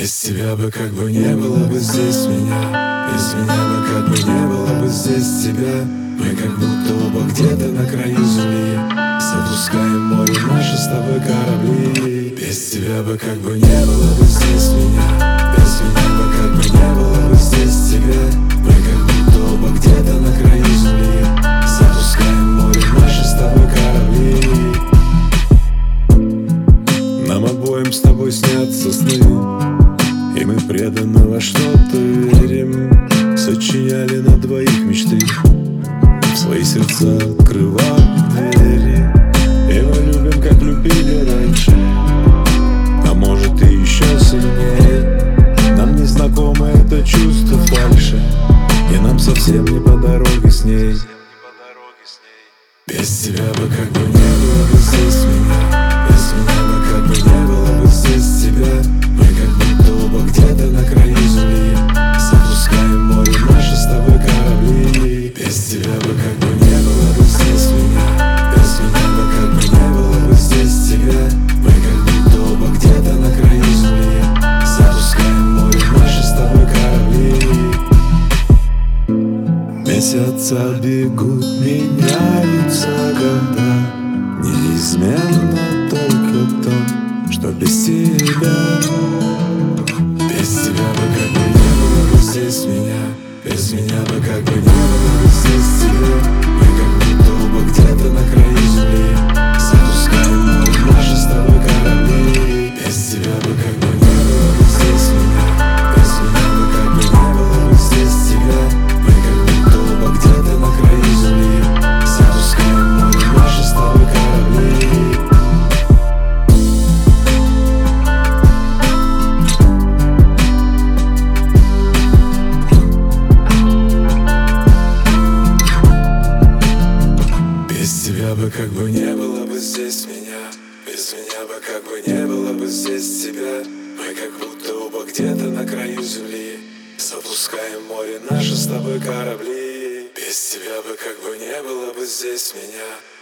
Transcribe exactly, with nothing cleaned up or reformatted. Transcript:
Без тебя бы как бы не было бы здесь меня. Без меня бы как бы не было бы здесь тебя. Мы как будто оба где-то на краю земли, запускаем в море наши с тобой корабли. Без тебя бы как бы не было бы здесь меня. Без меня бы как бы не было бы здесь тебя. Мы как будто оба где-то на краю земли, запускаем в море наши с тобой корабли. Нам обоим с тобой снятся сны, и мы преданно во что-то верим. Сочиняли на двоих мечты, в свои сердца открывали двери. И мы любим, как любили раньше, а может и еще сильнее. Нам не знакомо это чувство фальши, и нам совсем не по дороге с ней. Без тебя бы как бы не было бы здесь меня. Без меня бы как бы не было бы здесь тебя. Мы как будто оба где-то на краю земли, запускаем в море наши с тобой корабли. Без тебя бы как бы не было бы здесь меня. Без меня бы как бы не было бы здесь тебя. Мы как будто оба где-то на краю земли, запускаем в море наши с тобой корабли. Месяца бегут, меняются года, неизменно только то, что без тебя. Без тебя бы как бы не было бы здесь меня. Без меня бы как бы не было бы здесь тебя. Мы как будто оба где-то на краю земли, запускаем в море наши с тобой корабли. Без тебя бы как бы не было бы здесь меня. Без меня бы как бы не было бы здесь тебя. Мы как будто оба где-то на краю земли, запускаем в море наши с тобой корабли. Без тебя бы как бы не было бы здесь меня. Без меня бы как бы не было бы здесь тебя. Мы как будто оба где-то на краю земли, запускаем в море наши с тобой корабли. Без тебя бы как бы не было бы здесь меня.